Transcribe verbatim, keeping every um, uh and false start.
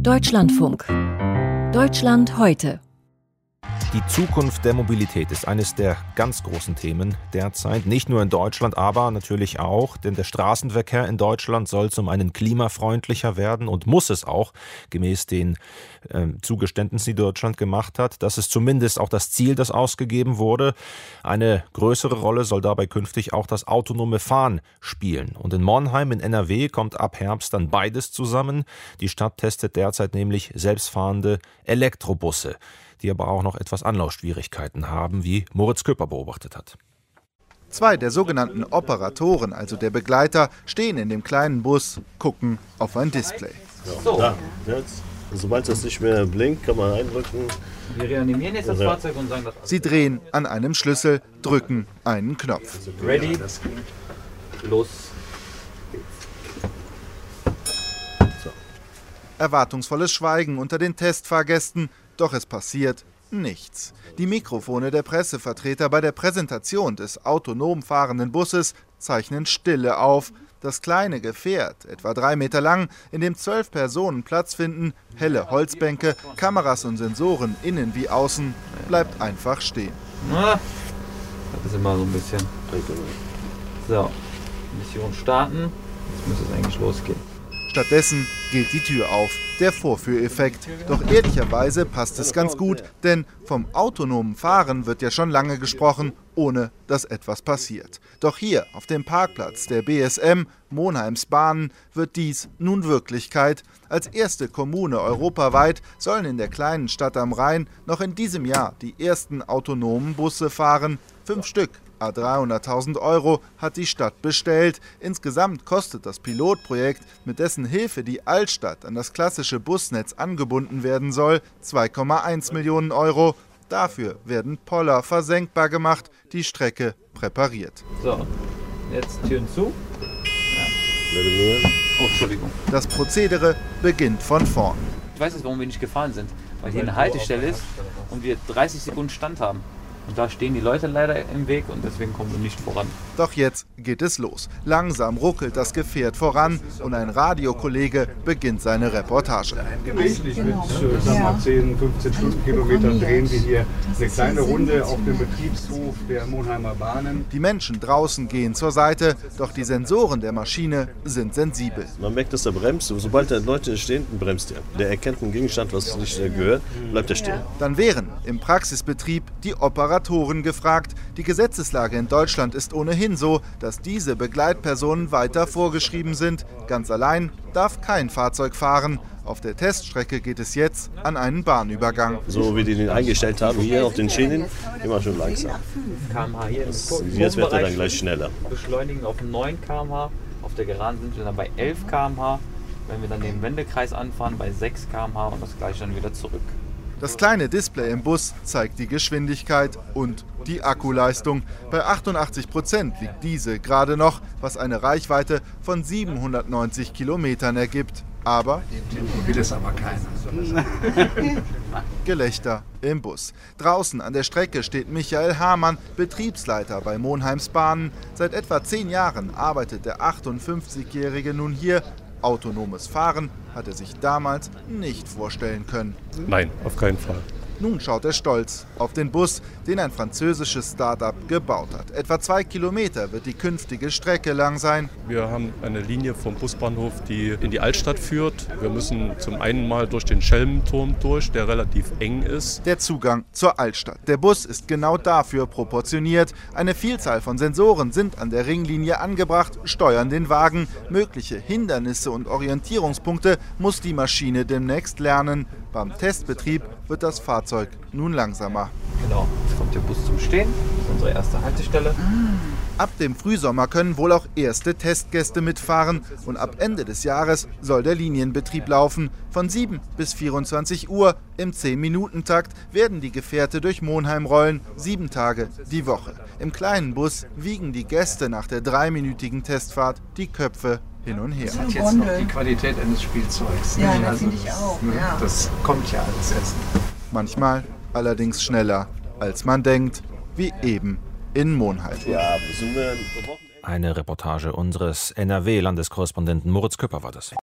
Deutschlandfunk. Deutschland heute. Die Zukunft der Mobilität ist eines der ganz großen Themen derzeit, nicht nur in Deutschland, aber natürlich auch, denn der Straßenverkehr in Deutschland soll zum einen klimafreundlicher werden und muss es auch, gemäß den äh, Zugeständnissen, die Deutschland gemacht hat. Das ist zumindest auch das Ziel, das ausgegeben wurde. Eine größere Rolle soll dabei künftig auch das autonome Fahren spielen. Und in Monheim in N R W kommt ab Herbst dann beides zusammen. Die Stadt testet derzeit nämlich selbstfahrende Elektrobusse, die aber auch noch etwas Anlaufschwierigkeiten haben, wie Moritz Köpper beobachtet hat. Zwei der sogenannten Operatoren, also der Begleiter, stehen in dem kleinen Bus, gucken auf ein Display. So. Da, jetzt. Sobald das nicht mehr blinkt, kann man eindrücken. Wir reanimieren jetzt das Ja. Fahrzeug und sagen das. Sie drehen an einem Schlüssel, drücken einen Knopf. Ready? Los. Erwartungsvolles Schweigen unter den Testfahrgästen, doch es passiert nichts. Die Mikrofone der Pressevertreter bei der Präsentation des autonom fahrenden Busses zeichnen Stille auf. Das kleine Gefährt, etwa drei Meter lang, in dem zwölf Personen Platz finden, helle Holzbänke, Kameras und Sensoren innen wie außen, bleibt einfach stehen. Na, das ist immer so ein bisschen. So, Mission starten. Jetzt müsste es eigentlich losgehen. Stattdessen geht die Tür auf, der Vorführeffekt. Doch ehrlicherweise passt es ganz gut, denn vom autonomen Fahren wird ja schon lange gesprochen, ohne dass etwas passiert. Doch hier auf dem Parkplatz der B S M, Monheims Bahnen, wird dies nun Wirklichkeit. Als erste Kommune europaweit sollen in der kleinen Stadt am Rhein noch in diesem Jahr die ersten autonomen Busse fahren. Fünf Stück. dreihunderttausend Euro hat die Stadt bestellt. Insgesamt kostet das Pilotprojekt, mit dessen Hilfe die Altstadt an das klassische Busnetz angebunden werden soll, zwei Komma eins Millionen Euro. Dafür werden Poller versenkbar gemacht, die Strecke präpariert. So, jetzt Türen zu. Ja. Oh, Entschuldigung. Das Prozedere beginnt von vorn. Ich weiß jetzt, warum wir nicht gefahren sind. Weil hier eine Haltestelle ist und wir dreißig Sekunden Stand haben. Und da stehen die Leute leider im Weg und deswegen kommen wir nicht voran. Doch jetzt geht es los. Langsam ruckelt das Gefährt voran und ein Radiokollege beginnt seine Reportage. Gemächlich mit äh, sag mal, zehn, fünfzehn Stundenkilometer drehen wir hier eine kleine Runde auf dem Betriebshof der Monheimer Bahnen. Die Menschen draußen gehen zur Seite, doch die Sensoren der Maschine sind sensibel. Man merkt, dass er bremst. Sobald da Leute stehen, bremst er. Der erkennt einen Gegenstand, was nicht gehört, bleibt er stehen. Dann wären im Praxisbetrieb die Operatoren gefragt. Die Gesetzeslage in Deutschland ist ohnehin so, dass diese Begleitpersonen weiter vorgeschrieben sind. Ganz allein darf kein Fahrzeug fahren. Auf der Teststrecke geht es jetzt an einen Bahnübergang. So wie die den eingestellt haben, hier auf den Schienen, immer schon langsam. fünf Kilometer pro Stunde hier Das, im jetzt wird er dann gleich schneller. Beschleunigen auf neun Kilometer pro Stunde. Auf der Geraden sind wir dann bei elf Kilometer pro Stunde. Wenn wir dann den Wendekreis anfahren, bei sechs Kilometer pro Stunde und das gleiche dann wieder zurück. Das kleine Display im Bus zeigt die Geschwindigkeit und die Akkuleistung. Bei achtundachtzig Prozent liegt diese gerade noch, was eine Reichweite von siebenhundertneunzig Kilometern ergibt. Aber Will es aber keiner. Gelächter im Bus. Draußen an der Strecke steht Michael Hamann, Betriebsleiter bei Monheims Bahnen. Seit etwa zehn Jahren arbeitet der achtundfünfzigjährige nun hier. Autonomes Fahren hat er sich damals nicht vorstellen können. Nein, auf keinen Fall. Nun schaut er stolz auf den Bus, den ein französisches Start-up gebaut hat. Etwa zwei Kilometer wird die künftige Strecke lang sein. Wir haben eine Linie vom Busbahnhof, die in die Altstadt führt. Wir müssen zum einen mal durch den Schelmenturm durch, der relativ eng ist. Der Zugang zur Altstadt. Der Bus ist genau dafür proportioniert. Eine Vielzahl von Sensoren sind an der Ringlinie angebracht, steuern den Wagen. Mögliche Hindernisse und Orientierungspunkte muss die Maschine demnächst lernen. Beim Testbetrieb wird das Fahrzeug nun langsamer. Genau, jetzt kommt der Bus zum Stehen. Das ist unsere erste Haltestelle. Ab dem Frühsommer können wohl auch erste Testgäste mitfahren und ab Ende des Jahres soll der Linienbetrieb laufen. Von sieben bis vierundzwanzig Uhr im zehn-Minuten-Takt werden die Gefährte durch Monheim rollen, sieben Tage die Woche. Im kleinen Bus wiegen die Gäste nach der dreiminütigen Testfahrt die Köpfe hin und her. Das hat jetzt noch die Qualität eines Spielzeugs. Ja, Ne? das Also, finde ich auch. ne, Ja. Das kommt ja alles erst. Manchmal allerdings schneller, als man denkt, wie eben in Monheim. Ja, sind wir Eine Reportage unseres N R W-Landeskorrespondenten Moritz Köpper war das.